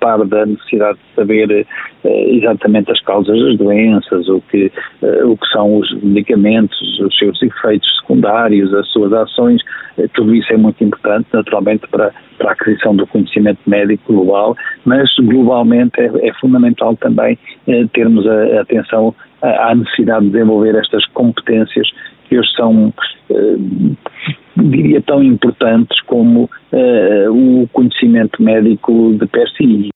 par da necessidade de saber exatamente as causas das doenças, o que são os medicamentos, os seus efeitos secundários, as suas ações, tudo isso é muito importante, naturalmente, para a aquisição do conhecimento médico global, mas globalmente é fundamental também termos a atenção à necessidade de desenvolver estas competências que hoje são, diria, tão importantes como o conhecimento médico de per si.